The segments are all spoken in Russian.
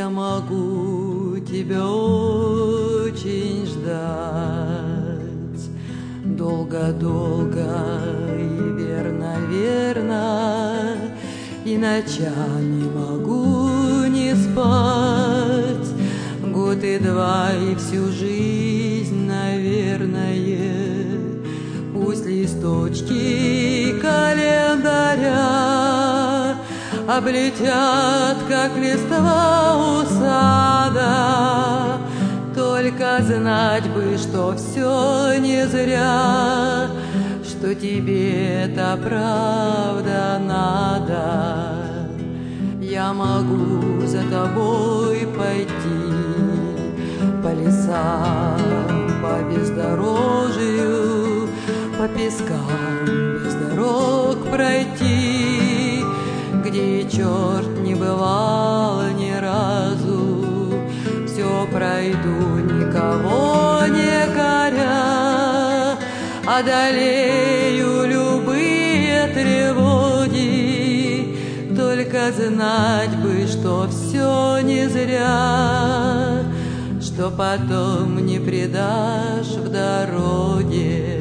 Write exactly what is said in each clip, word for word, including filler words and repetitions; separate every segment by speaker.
Speaker 1: Я могу тебя очень ждать, долго-долго и верно-верно, и ночами могу не спать. Год и два, и всю жизнь, наверное, пусть листочки календаря облетят, как листва у сада. Только знать бы, что все не зря, что тебе это правда надо. Я могу за тобой пойти по лесам, по бездорожью, по пескам без дорог пройти, где черт не бывал ни разу. Все пройду, никого не коря, одолею любые тревоги. Только знать бы, что все не зря, что потом не предашь в дороге.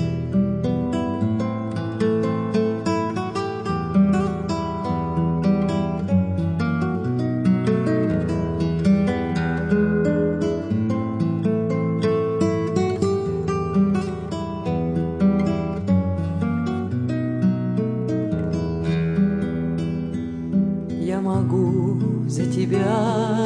Speaker 1: Я могу за тебя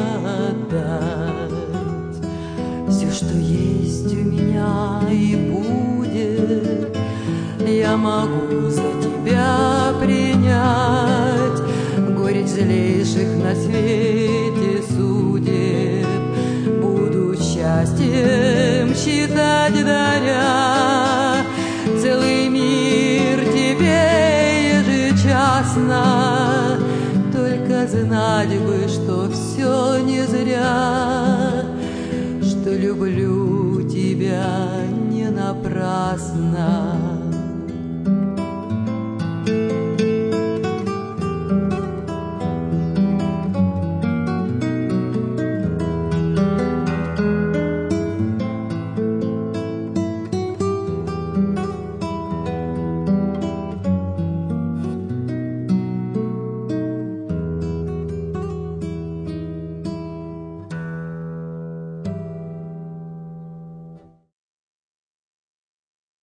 Speaker 1: отдать все, что есть у меня и будет. Я могу за тебя принять горечь злейших на свете судеб. Буду счастьем считать, даря целый мир тебе ежечасно. Только знать бы, что все не зря, что люблю тебя не напрасно.